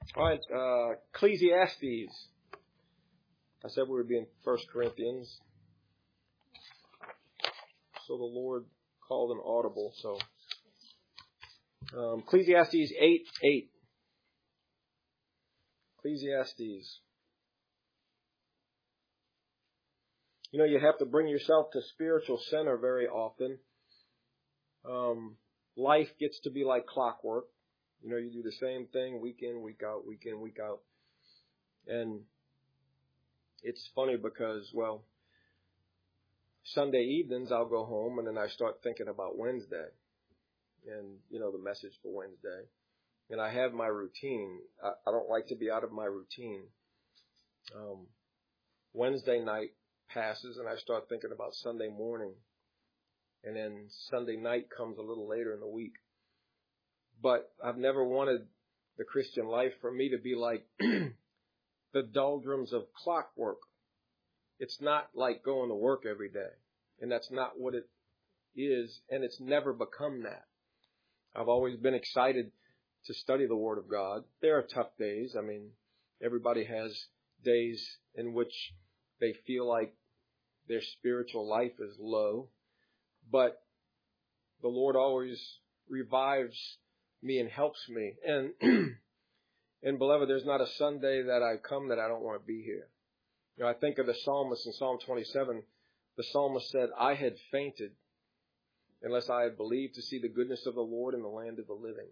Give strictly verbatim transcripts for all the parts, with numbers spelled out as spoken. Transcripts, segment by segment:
All right, uh, Ecclesiastes. I said we were being First Corinthians. So the Lord called an audible. So um, Ecclesiastes eight eight. Ecclesiastes. You know, you have to bring yourself to spiritual center very often. Um, life gets to be like clockwork. You know, you do the same thing week in, week out, week in, week out. And it's funny because, well, Sunday evenings I'll go home and then I start thinking about Wednesday and, you know, the message for Wednesday. And I have my routine. I, I don't like to be out of my routine. Um, Wednesday night passes and I start thinking about Sunday morning. And then Sunday night comes a little later in the week. But I've never wanted the Christian life for me to be like the doldrums of clockwork. It's not like going to work every day. And that's not what it is. And it's never become that. I've always been excited to study the Word of God. There are tough days. I mean, everybody has days in which they feel like their spiritual life is low. But the Lord always revives me and helps me. And, and beloved, there's not a Sunday that I come that I don't want to be here. You know, I think of the psalmist in Psalm twenty-seven. The psalmist said, I had fainted unless I had believed to see the goodness of the Lord in the land of the living.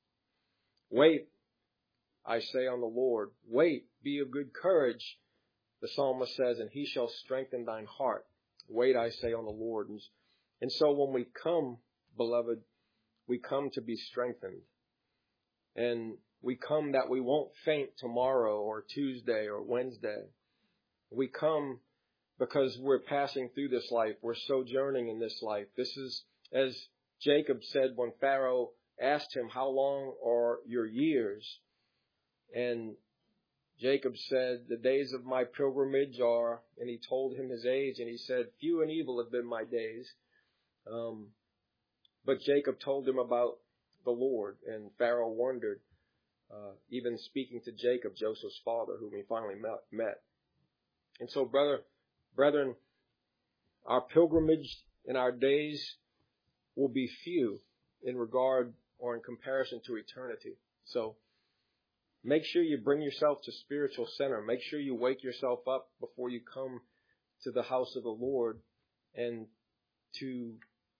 Wait, I say on the Lord. Wait, be of good courage. The psalmist says, and he shall strengthen thine heart. Wait, I say on the Lord. And, and so when we come, beloved, we come to be strengthened. And we come that we won't faint tomorrow or Tuesday or Wednesday. We come because we're passing through this life. We're sojourning in this life. This is, as Jacob said when Pharaoh asked him, how long are your years? And Jacob said, the days of my pilgrimage are, and he told him his age, and he said, few and evil have been my days. Um, but Jacob told him about the Lord, and Pharaoh wondered, uh, even speaking to Jacob, Joseph's father, whom he finally met. met. And so, brother, brethren, our pilgrimage in our days will be few in regard or in comparison to eternity. So make sure you bring yourself to spiritual center. Make sure you wake yourself up before you come to the house of the Lord, and to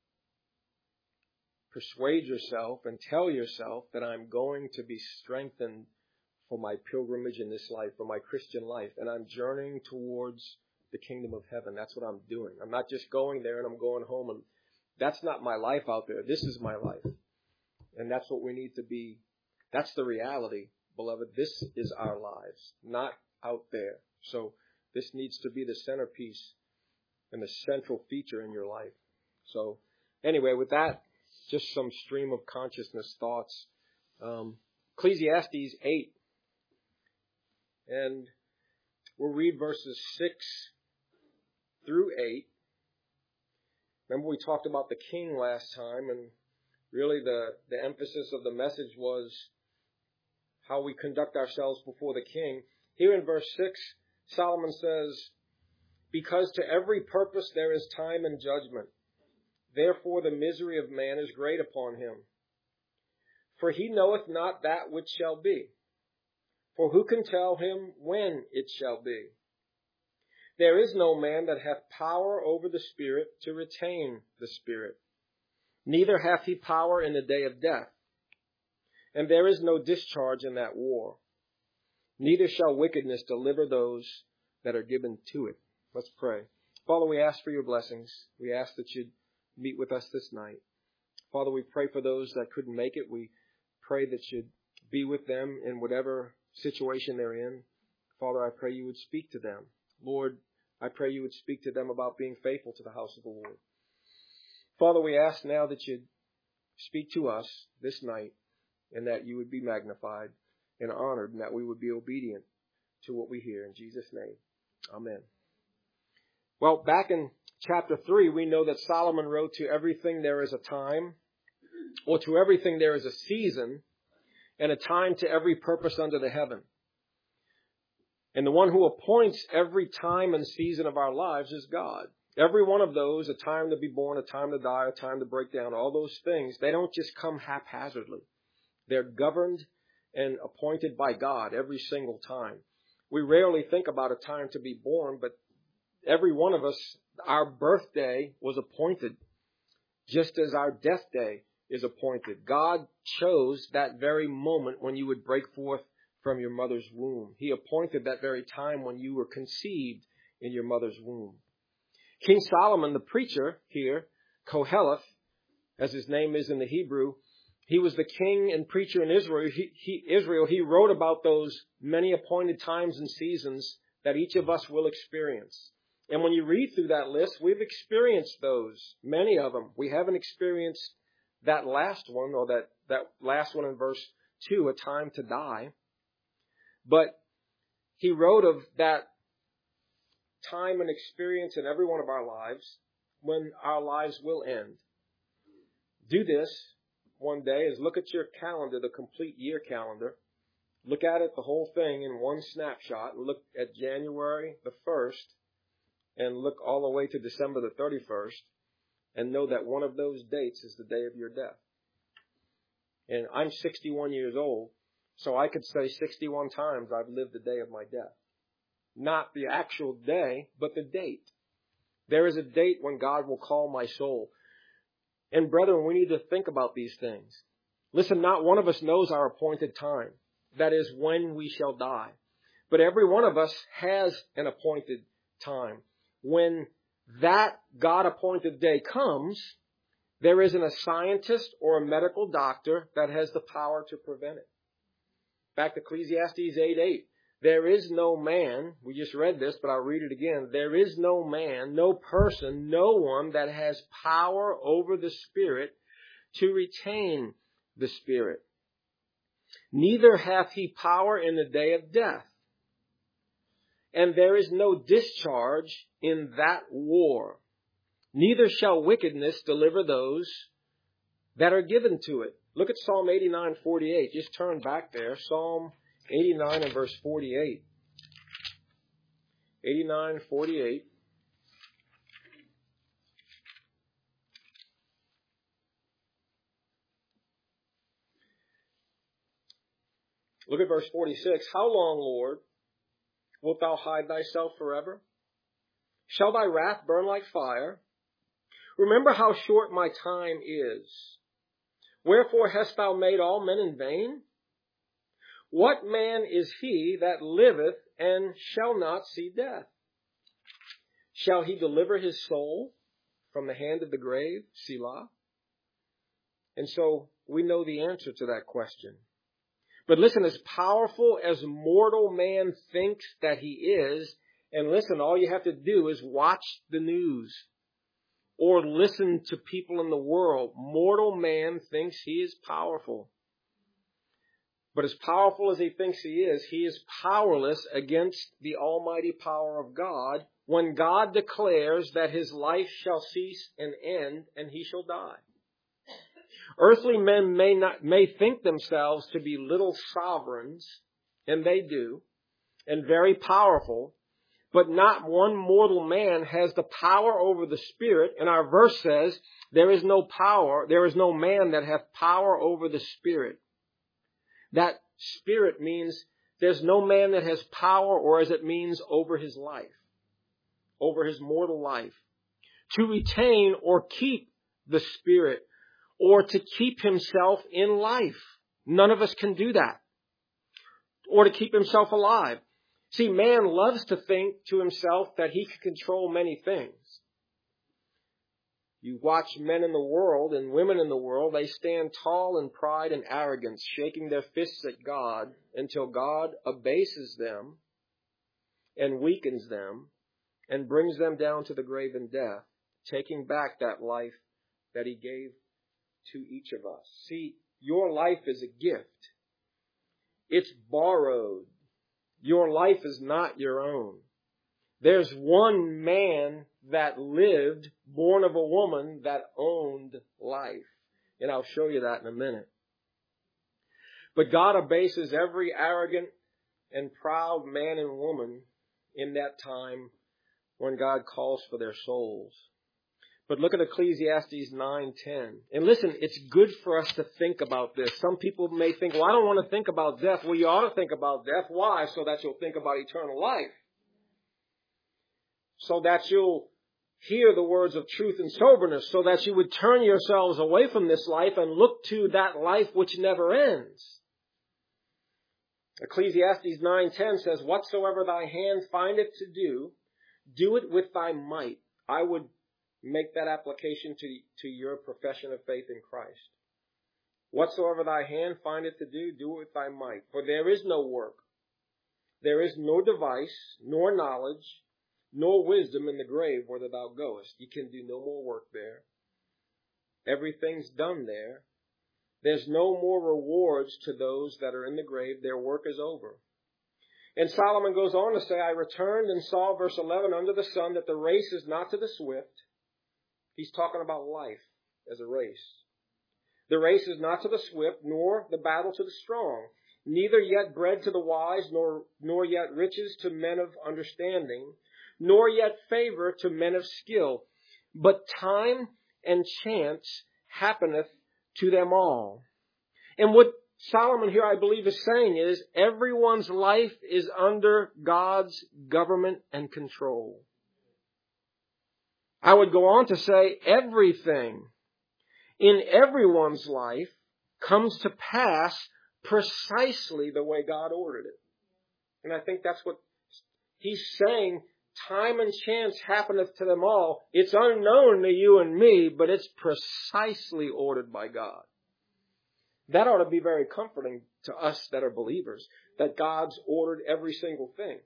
persuade yourself and tell yourself that I'm going to be strengthened for my pilgrimage in this life, for my Christian life, and I'm journeying towards the kingdom of heaven. That's what I'm doing. I'm not just going there and I'm going home, and that's not my life out there. This is my life. And that's what we need to be. That's the reality, beloved. This is our lives, not out there. So this needs to be the centerpiece and the central feature in your life. So anyway, with that, just some stream of consciousness thoughts. Um, Ecclesiastes eight. And we'll read verses six through eight. Remember we talked about the king last time, and really the, the emphasis of the message was how we conduct ourselves before the king. Here in verse six, Solomon says, because to every purpose there is time and judgment. Therefore the misery of man is great upon him. For he knoweth not that which shall be. For who can tell him when it shall be? There is no man that hath power over the Spirit to retain the Spirit. Neither hath he power in the day of death. And there is no discharge in that war. Neither shall wickedness deliver those that are given to it. Let's pray. Father, we ask for your blessings. We ask that you'd meet with us this night. Father, we pray for those that couldn't make it. We pray that you'd be with them in whatever situation they're in. Father, I pray you would speak to them. Lord, I pray you would speak to them about being faithful to the house of the Lord. Father, we ask now that you'd speak to us this night, and that you would be magnified and honored, and that we would be obedient to what we hear. In Jesus' name, amen. Well, back in chapter three, we know that Solomon wrote, to everything there is a time, or to everything there is a season, and a time to every purpose under the heaven. And the one who appoints every time and season of our lives is God. Every one of those, a time to be born, a time to die, a time to break down, all those things, they don't just come haphazardly. They're governed and appointed by God every single time. We rarely think about a time to be born, but every one of us, our birthday was appointed, just as our death day is appointed. God chose that very moment when you would break forth from your mother's womb. He appointed that very time when you were conceived in your mother's womb. King Solomon, the preacher here, Koheleth, as his name is in the Hebrew, he was the king and preacher in Israel. He, he, Israel. He wrote about those many appointed times and seasons that each of us will experience. And when you read through that list, we've experienced those, many of them. We haven't experienced that last one, or that, that last one in verse two, a time to die. But he wrote of that time and experience in every one of our lives when our lives will end. Do this one day is look at your calendar, the complete year calendar. Look at it, the whole thing in one snapshot, and look at January the first and look all the way to December the thirty-first and know that one of those dates is the day of your death. And I'm sixty-one years old, so I could say sixty-one times I've lived the day of my death. Not the actual day, but the date. There is a date when God will call my soul. And brethren, we need to think about these things. Listen, not one of us knows our appointed time. That is when we shall die. But every one of us has an appointed time. When that God-appointed day comes, there isn't a scientist or a medical doctor that has the power to prevent it. Back to Ecclesiastes eight eight. There is no man, we just read this, but I'll read it again. There is no man, no person, no one that has power over the Spirit to retain the Spirit. Neither hath he power in the day of death. And there is no discharge in that war. Neither shall wickedness deliver those that are given to it. Look at Psalm eighty-nine forty-eight. Just turn back there. Psalm eighty-nine and verse forty-eight. eighty-nine forty-eight. Look at verse forty-six. How long, Lord, wilt thou hide thyself forever? Shall thy wrath burn like fire? Remember how short my time is. Wherefore hast thou made all men in vain? What man is he that liveth and shall not see death? Shall he deliver his soul from the hand of the grave? Selah. And so we know the answer to that question. But listen, as powerful as mortal man thinks that he is, and listen, all you have to do is watch the news or listen to people in the world. Mortal man thinks he is powerful. But as powerful as he thinks he is, he is powerless against the almighty power of God when God declares that his life shall cease and end and he shall die. Earthly men may not, may think themselves to be little sovereigns, and they do, and very powerful, but not one mortal man has the power over the Spirit. And our verse says, there is no power, there is no man that hath power over the Spirit. That Spirit means there's no man that has power, or as it means, over his life, over his mortal life, to retain or keep the Spirit, or to keep himself in life. None of us can do that. Or to keep himself alive. See, man loves to think to himself that he can control many things. You watch men in the world and women in the world, they stand tall in pride and arrogance, shaking their fists at God until God abases them and weakens them and brings them down to the grave and death, taking back that life that he gave to each of us. See, your life is a gift. It's borrowed. Your life is not your own. There's one man that lived, born of a woman, that owned life. And I'll show you that in a minute. But God abases every arrogant and proud man and woman in that time when God calls for their souls. But look at Ecclesiastes nine ten. And listen, it's good for us to think about this. Some people may think, well, I don't want to think about death. Well, you ought to think about death. Why? So that you'll think about eternal life. So that you'll hear the words of truth and soberness. So that you would turn yourselves away from this life and look to that life which never ends. Ecclesiastes nine ten says, whatsoever thy hand findeth to do, do it with thy might. I would make that application to, to your profession of faith in Christ. Whatsoever thy hand findeth to do, do it with thy might. For there is no work, there is no device, nor knowledge, nor wisdom in the grave whither thou goest. You can do no more work there. Everything's done there. There's no more rewards to those that are in the grave. Their work is over. And Solomon goes on to say, I returned and saw, verse eleven, under the sun, that the race is not to the swift. He's talking about life as a race. The race is not to the swift, nor the battle to the strong. Neither yet bread to the wise, nor, nor yet riches to men of understanding, nor yet favor to men of skill. But time and chance happeneth to them all. And what Solomon here, I believe, is saying is everyone's life is under God's government and control. I would go on to say everything in everyone's life comes to pass precisely the way God ordered it. And I think that's what he's saying. Time and chance happeneth to them all. It's unknown to you and me, but it's precisely ordered by God. That ought to be very comforting to us that are believers, that God's ordered every single thing.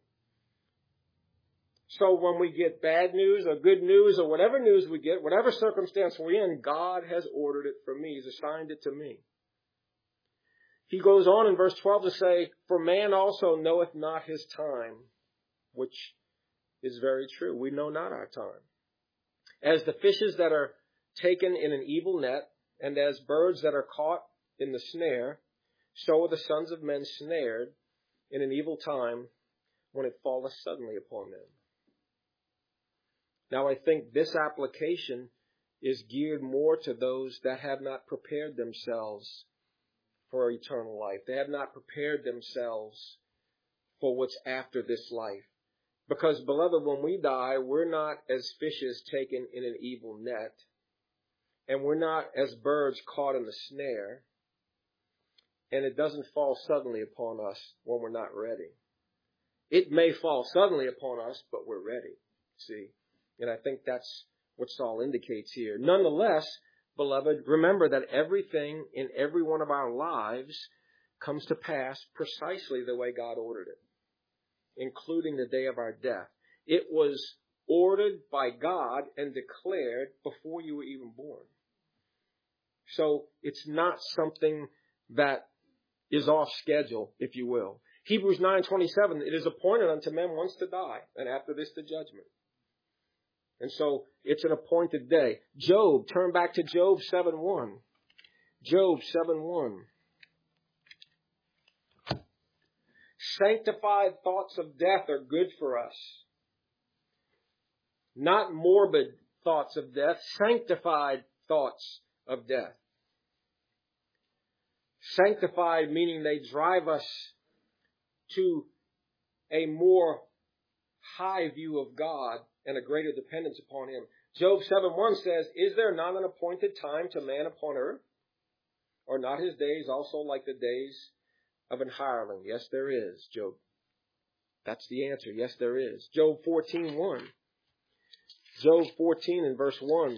So when we get bad news or good news or whatever news we get, whatever circumstance we're in, God has ordered it for me. He's assigned it to me. He goes on in verse twelve to say, for man also knoweth not his time, which is very true. We know not our time. As the fishes that are taken in an evil net, and as birds that are caught in the snare, so are the sons of men snared in an evil time when it falleth suddenly upon them. Now I think this application is geared more to those that have not prepared themselves for eternal life. They have not prepared themselves for what's after this life. Because, beloved, when we die, we're not as fishes taken in an evil net, and we're not as birds caught in the snare, and it doesn't fall suddenly upon us when we're not ready. It may fall suddenly upon us, but we're ready, see? And I think that's what Saul indicates here. Nonetheless, beloved, remember that everything in every one of our lives comes to pass precisely the way God ordered it, including the day of our death. It was ordered by God and declared before you were even born. So it's not something that is off schedule, if you will. Hebrews nine twenty-seven, it is appointed unto men once to die, and after this the judgment. And so it's an appointed day. Job, turn back to Job seven one. Job seven one. Sanctified thoughts of death are good for us. Not morbid thoughts of death, sanctified thoughts of death. Sanctified meaning they drive us to a more high view of God and a greater dependence upon Him. Job seven one says, is there not an appointed time to man upon earth? Or not his days also like the days of an hireling? Yes, there is, Job. That's the answer. Yes, there is. Job fourteen one. Job fourteen and verse one.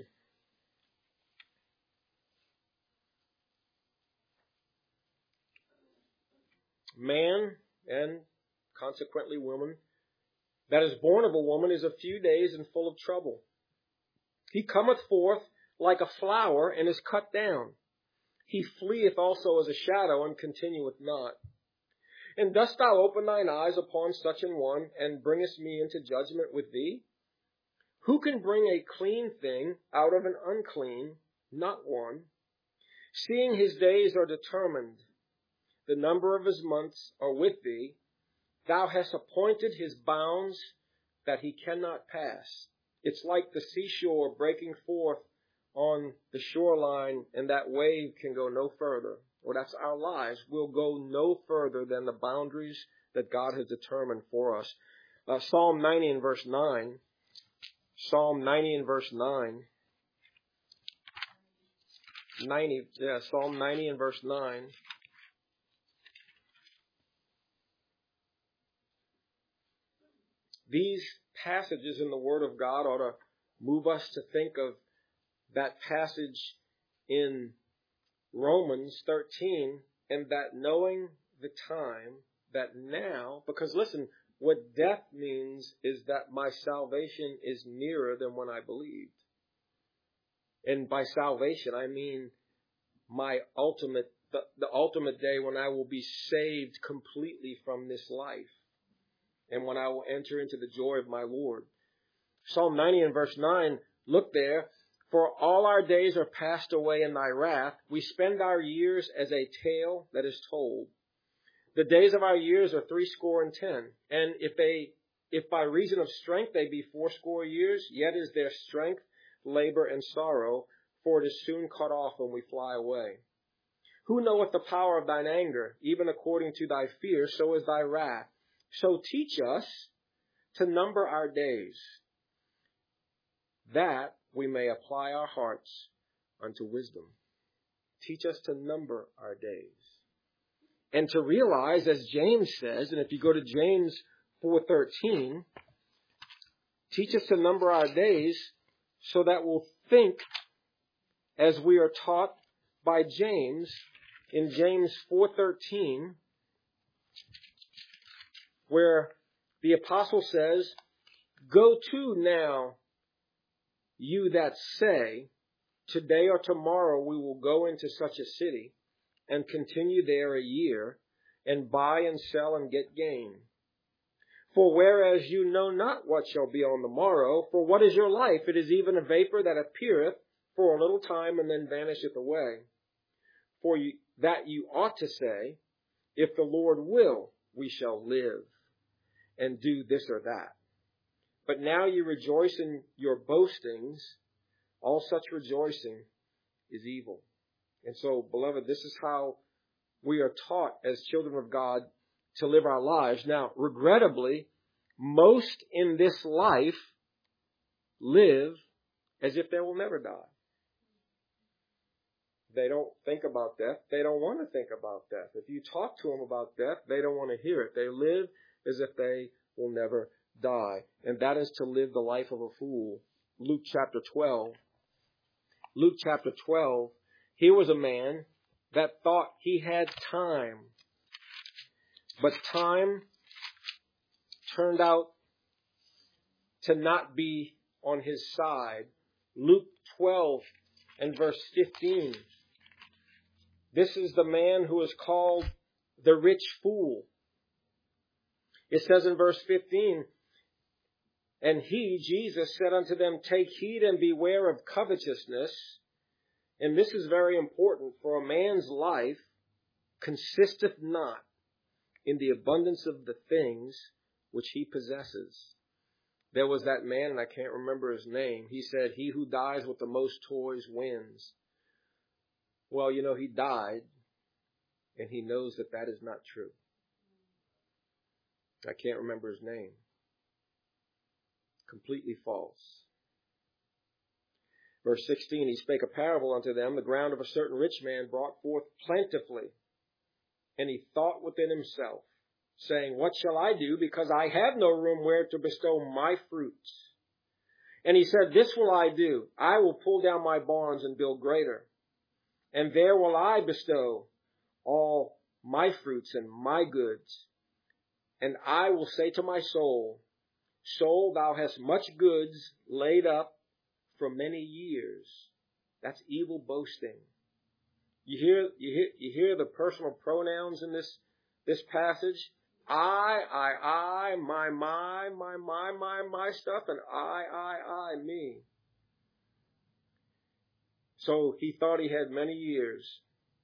Man, and consequently woman, that is born of a woman is a few days and full of trouble. He cometh forth like a flower and is cut down. He fleeth also as a shadow and continueth not. And dost thou open thine eyes upon such an one, and bringest me into judgment with thee? Who can bring a clean thing out of an unclean? Not one. Seeing his days are determined, the number of his months are with thee. Thou hast appointed his bounds that he cannot pass. It's like the seashore breaking forth on the shoreline, and that wave can go no further. Well, that's our lives. We'll go no further than the boundaries that God has determined for us. Uh, Psalm ninety and verse nine. Psalm ninety and verse nine. ninety, yeah, Psalm ninety and verse nine. These passages in the Word of God ought to move us to think of that passage in Romans thirteen, and that knowing the time, that now, because listen, what death means is that my salvation is nearer than when I believed. And by salvation, I mean my ultimate, the, the ultimate day when I will be saved completely from this life, and when I will enter into the joy of my Lord. Psalm ninety and verse nine, look there. For all our days are passed away in thy wrath. We spend our years as a tale that is told. The days of our years are threescore and ten. And if they, if by reason of strength they be fourscore years, yet is their strength, labor, and sorrow, for it is soon cut off when we fly away. Who knoweth the power of thine anger? Even according to thy fear, so is thy wrath. So teach us to number our days, that we may apply our hearts unto wisdom. Teach us to number our days. And to realize, as James says, and if you go to James four thirteen, teach us to number our days so that we'll think as we are taught by James in James four thirteen, where the apostle says, go to now, you that say, today or tomorrow we will go into such a city and continue there a year and buy and sell and get gain. For whereas you know not what shall be on the morrow, for what is your life? It is even a vapor that appeareth for a little time and then vanisheth away. For you, that you ought to say, if the Lord will, we shall live and do this or that. But now you rejoice in your boastings. All such rejoicing is evil. And so, beloved, this is how we are taught as children of God to live our lives. Now, regrettably, most in this life live as if they will never die. They don't think about death. They don't want to think about death. If you talk to them about death, they don't want to hear it. They live as if they will never die. And that is to live the life of a fool. Luke chapter twelve. Luke chapter twelve. Here was a man that thought he had time. But time turned out to not be on his side. Luke twelve and verse fifteen. This is the man who is called the rich fool. It says in verse fifteen, and he, Jesus, said unto them, take heed and beware of covetousness. And this is very important, for a man's life consisteth not in the abundance of the things which he possesses. There was that man, and I can't remember his name. He said, he who dies with the most toys wins. Well, you know, he died, and he knows that that is not true. I can't remember his name. Completely false. Verse sixteen, he spake a parable unto them. The ground of a certain rich man brought forth plentifully. And he thought within himself, saying, what shall I do? Because I have no room where to bestow my fruits. And he said, this will I do. I will pull down my barns and build greater. And there will I bestow all my fruits and my goods. And I will say to my soul, soul, thou hast much goods laid up for many years. That's evil boasting. You hear, you hear, you hear the personal pronouns in this, this passage? I, I, I, my, my, my, my, my, my stuff, and I, I, I, me. So he thought he had many years.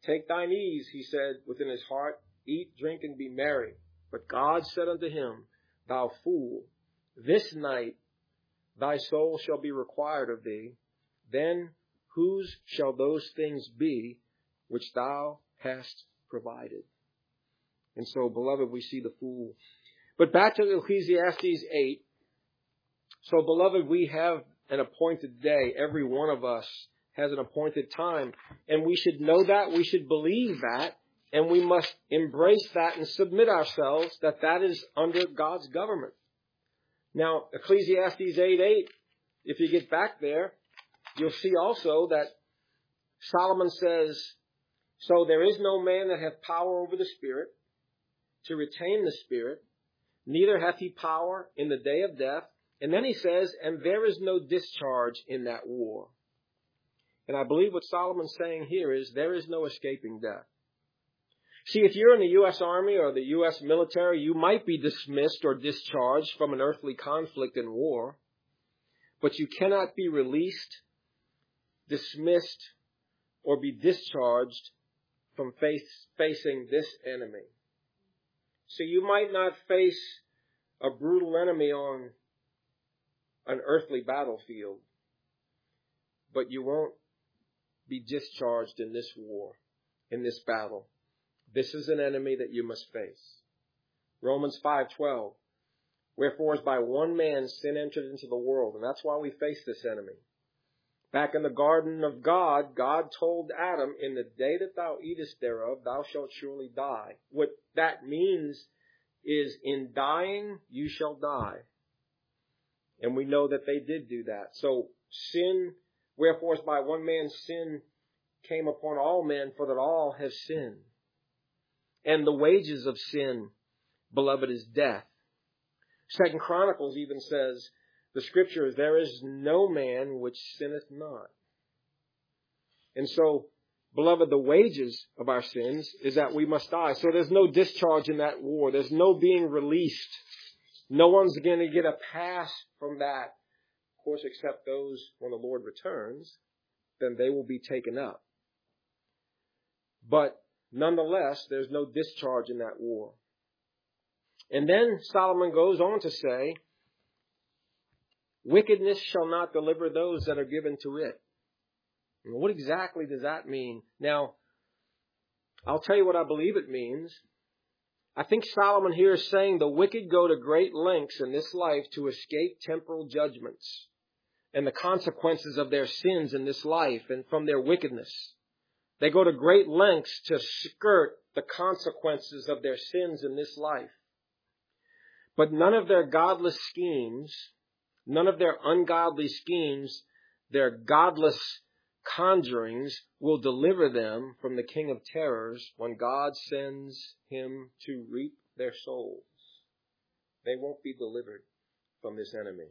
Take thine ease, he said within his heart. Eat, drink, and be merry. But God said unto him, Thou fool, this night thy soul shall be required of thee. Then whose shall those things be which thou hast provided? And so, beloved, we see the fool. But back to Ecclesiastes eight. So, beloved, we have an appointed day. Every one of us has an appointed time. And we should know that. We should believe that. And we must embrace that and submit ourselves that that is under God's government. Now, Ecclesiastes eight eight, if you get back there, you'll see also that Solomon says, So there is no man that hath power over the Spirit, to retain the Spirit, neither hath he power in the day of death. And then he says, And there is no discharge in that war. And I believe what Solomon's saying here is there is no escaping death. See, if you're in the U S Army or the U S military, you might be dismissed or discharged from an earthly conflict and war, but you cannot be released, dismissed, or be discharged from face, facing this enemy. So you might not face a brutal enemy on an earthly battlefield, but you won't be discharged in this war, in this battle. This is an enemy that you must face. Romans five twelve. Wherefore, as by one man sin entered into the world, and that's why we face this enemy. Back in the garden of God, God told Adam, In the day that thou eatest thereof, thou shalt surely die. What that means is, in dying, you shall die. And we know that they did do that. So sin, wherefore, as by one man sin came upon all men, for that all have sinned. And the wages of sin, beloved, is death. Second Chronicles even says, the scripture, there is no man which sinneth not. And so, beloved, the wages of our sins is that we must die. So there's no discharge in that war. There's no being released. No one's going to get a pass from that. Of course, except those when the Lord returns, then they will be taken up. But nonetheless, there's no discharge in that war. And then Solomon goes on to say, wickedness shall not deliver those that are given to it. And what exactly does that mean? Now, I'll tell you what I believe it means. I think Solomon here is saying the wicked go to great lengths in this life to escape temporal judgments and the consequences of their sins in this life and from their wickedness. They go to great lengths to skirt the consequences of their sins in this life. But none of their godless schemes, none of their ungodly schemes, their godless conjurings will deliver them from the king of terrors when God sends him to reap their souls. They won't be delivered from this enemy.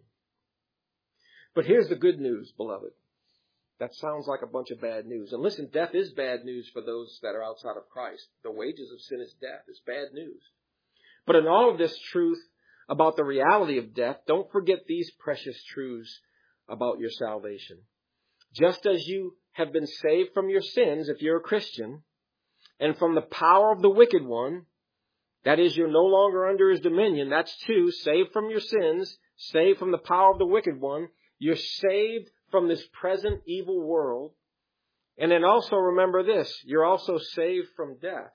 But here's the good news, beloved. That sounds like a bunch of bad news. And listen, death is bad news for those that are outside of Christ. The wages of sin is death. It's bad news. But in all of this truth about the reality of death, don't forget these precious truths about your salvation. Just as you have been saved from your sins, if you're a Christian, and from the power of the wicked one, that is, you're no longer under his dominion. That's two, saved from your sins, saved from the power of the wicked one. You're saved from this present evil world. And then also remember this, you're also saved from death.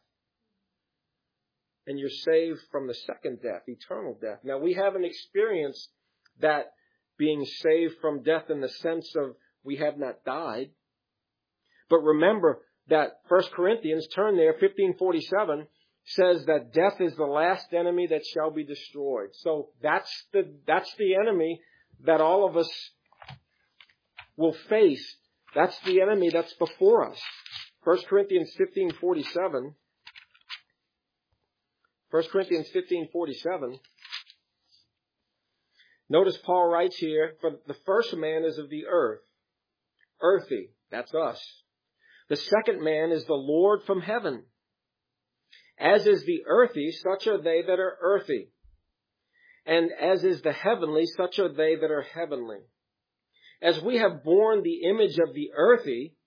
And you're saved from the second death, eternal death. Now, we haven't experienced that being saved from death in the sense of we have not died. But remember that First Corinthians, turn there, fifteen forty-seven, says that death is the last enemy that shall be destroyed. So that's the, that's the enemy that all of us will face. That's the enemy that's before us. First Corinthians fifteen forty-seven. First Corinthians fifteen forty-seven. Notice Paul writes here, for the first man is of the earth. Earthy. That's us. The second man is the Lord from heaven. As is the earthy, such are they that are earthy. And as is the heavenly, such are they that are heavenly. As we have borne the image of the earthy,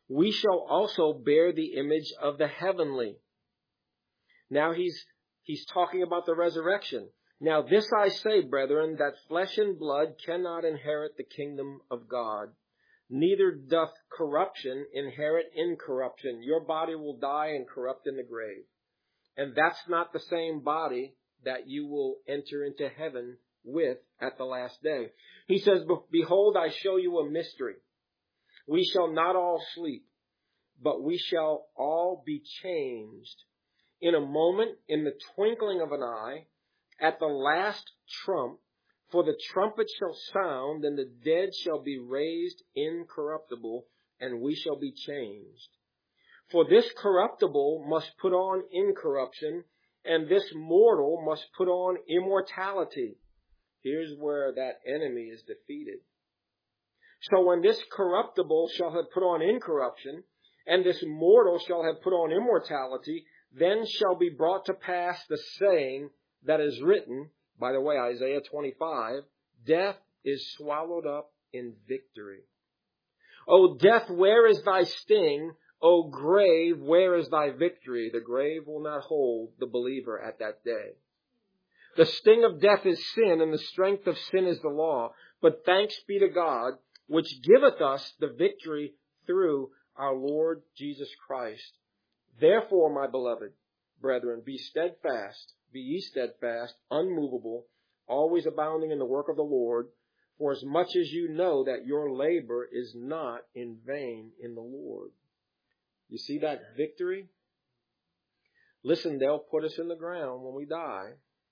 we shall also bear the image of the heavenly. Now he's, he's talking about the resurrection. Now this I say, brethren, that flesh and blood cannot inherit the kingdom of God. Neither doth corruption inherit incorruption. Your body will die and corrupt in the grave. And that's not the same body that you will enter into heaven with at the last day. He says, behold, I show you a mystery. We shall not all sleep, but we shall all be changed. In a moment, in the twinkling of an eye, at the last trump, for the trumpet shall sound, and the dead shall be raised incorruptible, and we shall be changed. For this corruptible must put on incorruption, and this mortal must put on immortality. Here's where that enemy is defeated. So when this corruptible shall have put on incorruption, and this mortal shall have put on immortality, then shall be brought to pass the saying that is written, by the way, Isaiah twenty-five, death is swallowed up in victory. O death, where is thy sting? O grave, where is thy victory? The grave will not hold the believer at that day. The sting of death is sin, and the strength of sin is the law. But thanks be to God, which giveth us the victory through our Lord Jesus Christ. Therefore, my beloved brethren, be steadfast, be ye steadfast, unmovable, always abounding in the work of the Lord, for as much as you know that your labor is not in vain in the Lord. You see that victory? Listen, they'll put us in the ground when we die.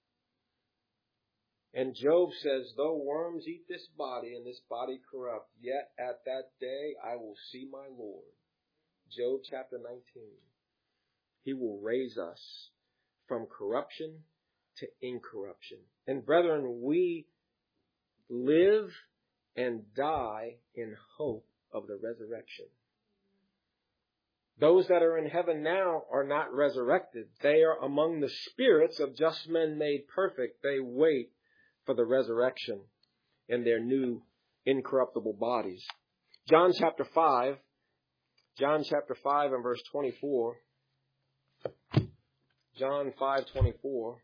And Job says, though worms eat this body and this body corrupt, yet at that day I will see my Lord. Job chapter nineteen. He will raise us from corruption to incorruption. And brethren, we live and die in hope of the resurrection. Those that are in heaven now are not resurrected. They are among the spirits of just men made perfect. They wait for the resurrection in their new incorruptible bodies. John chapter five, John chapter five and verse twenty-four. John five twenty-four.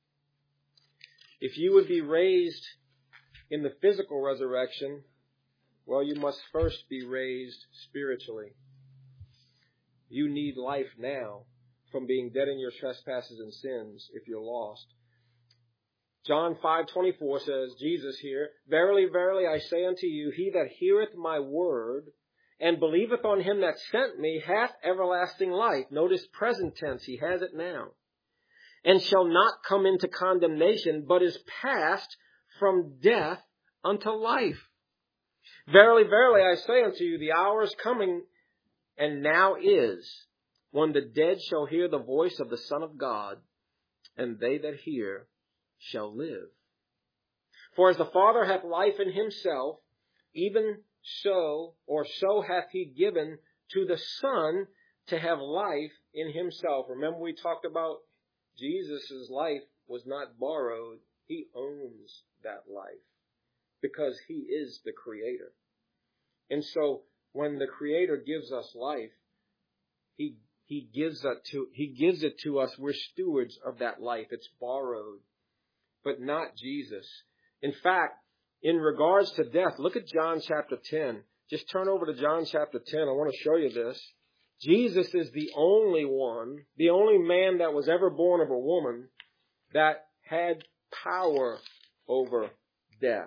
If you would be raised in the physical resurrection, well, you must first be raised spiritually. You need life now from being dead in your trespasses and sins if you're lost. John five twenty-four says, Jesus here, verily, verily, I say unto you, he that heareth my word and believeth on him that sent me hath everlasting life. Notice present tense, he has it now. And shall not come into condemnation, but is passed from death unto life. Verily, verily, I say unto you, the hour is coming, and now is, when the dead shall hear the voice of the Son of God, and they that hear shall live. For as the Father hath life in himself, even so, or so hath he given to the Son to have life in himself. Remember we talked about Jesus' life was not borrowed. He owns that life because he is the Creator. And so when the Creator gives us life, he he gives it to he gives it to us. We're stewards of that life. It's borrowed, but not Jesus. In fact, in regards to death, look at John chapter ten. Just turn over to John chapter ten. I want to show you this. Jesus is the only one, the only man that was ever born of a woman that had power over death.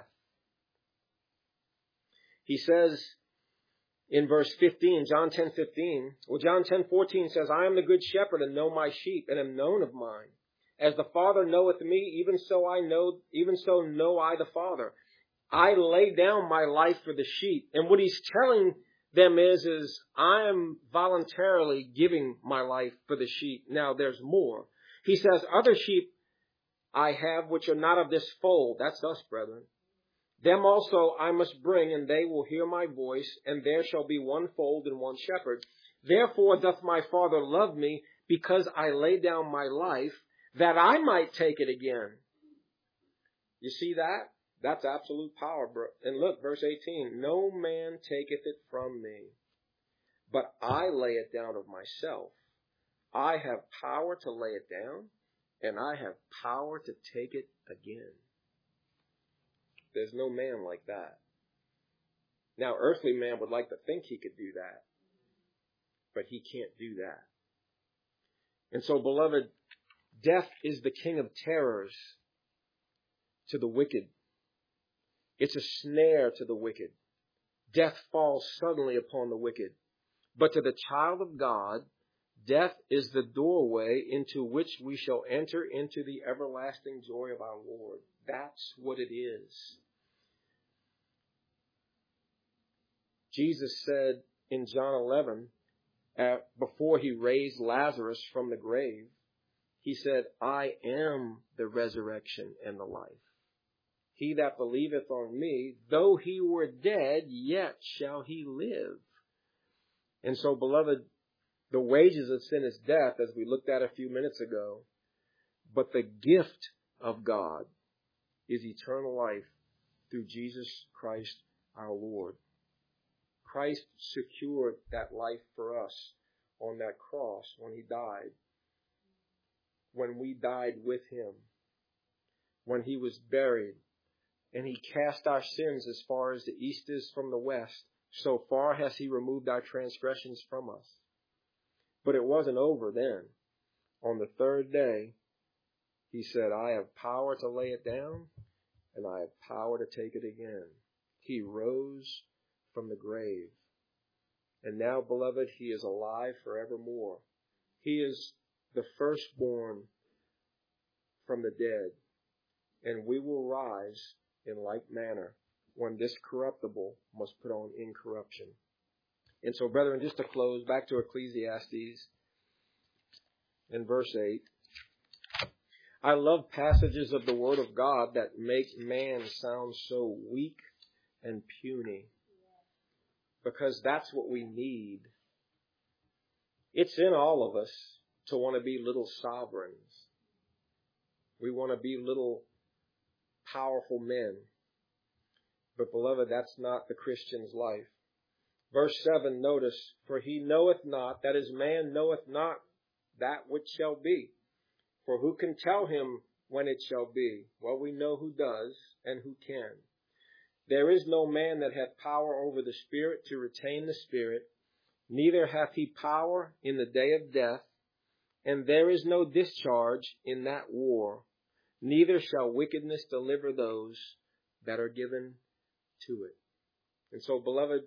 He says in verse fifteen, John ten fifteen, well, John ten fourteen says, I am the good shepherd and know my sheep and am known of mine. As the Father knoweth me, even so I know, even so know I the Father. I lay down my life for the sheep. And what he's telling them is, is I am voluntarily giving my life for the sheep. Now there's more. He says, other sheep I have which are not of this fold. That's us, brethren. Them also I must bring, and they will hear my voice, and there shall be one fold and one shepherd. Therefore doth my Father love me, because I lay down my life, that I might take it again. You see that? That's absolute power. And look, verse eighteen, no man taketh it from me, but I lay it down of myself. I have power to lay it down, and I have power to take it again. There's no man like that. Now, earthly man would like to think he could do that, but he can't do that. And so, beloved, death is the king of terrors to the wicked. It's a snare to the wicked. Death falls suddenly upon the wicked. But to the child of God, death is the doorway into which we shall enter into the everlasting joy of our Lord. That's what it is. Jesus said in John eleven, uh, before he raised Lazarus from the grave, he said, I am the resurrection and the life. He that believeth on me, though he were dead, yet shall he live. And so, beloved, the wages of sin is death, as we looked at a few minutes ago. But the gift of God is eternal life through Jesus Christ our Lord. Christ secured that life for us on that cross when he died. When we died with him. When he was buried. And he cast our sins as far as the east is from the west. So far has he removed our transgressions from us. But it wasn't over then. On the third day, he said, I have power to lay it down, and I have power to take it again. He rose from the grave. And now, beloved, he is alive forevermore. He is the firstborn from the dead. And we will rise in like manner when this corruptible must put on incorruption. And so, brethren, just to close, back to Ecclesiastes in verse eight. I love passages of the Word of God that make man sound so weak and puny. Because that's what we need. It's in all of us to want to be little sovereigns. We want to be little powerful men. But beloved, that's not the Christian's life. Verse seven, notice, for he knoweth not, that is, man knoweth not that which shall be. For who can tell him when it shall be? Well, we know who does and who can. There is no man that hath power over the Spirit to retain the Spirit, neither hath he power in the day of death, and there is no discharge in that war, neither shall wickedness deliver those that are given to it. And so, beloved,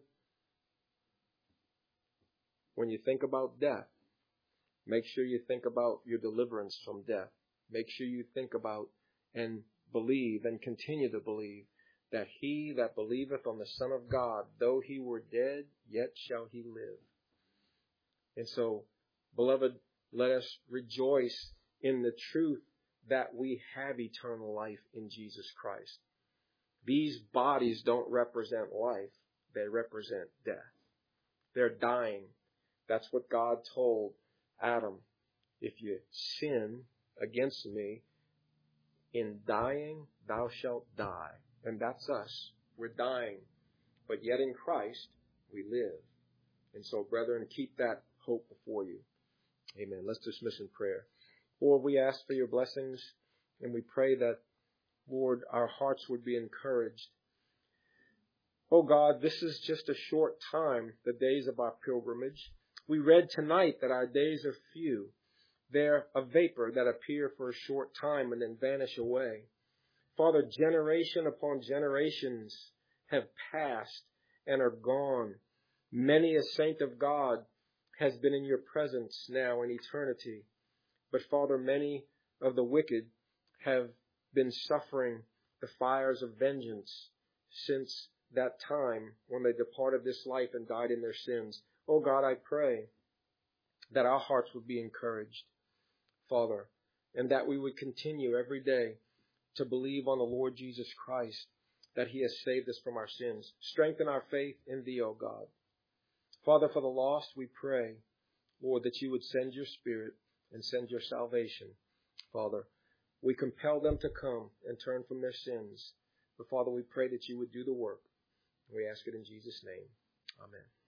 when you think about death, make sure you think about your deliverance from death. Make sure you think about and believe and continue to believe that he that believeth on the Son of God, though he were dead, yet shall he live. And so, beloved, let us rejoice in the truth that we have eternal life in Jesus Christ. These bodies don't represent life. They represent death. They're dying. That's what God told Adam. If you sin against me, in dying thou shalt die. And that's us. We're dying. But yet in Christ we live. And so, brethren, keep that hope before you. Amen. Let's dismiss in prayer. Lord, we ask for your blessings, and we pray that, Lord, our hearts would be encouraged. Oh God, this is just a short time, the days of our pilgrimage. We read tonight that our days are few. They're a vapor that appear for a short time and then vanish away. Father, generation upon generations have passed and are gone. Many a saint of God has been in your presence now in eternity. But Father, many of the wicked have been suffering the fires of vengeance since that time when they departed this life and died in their sins. Oh God, I pray that our hearts would be encouraged, Father, and that we would continue every day to believe on the Lord Jesus Christ, that he has saved us from our sins. Strengthen our faith in thee, O God. Father, for the lost, we pray, Lord, that you would send your Spirit and send your salvation. Father, we compel them to come and turn from their sins. But Father, we pray that you would do the work. We ask it in Jesus' name. Amen.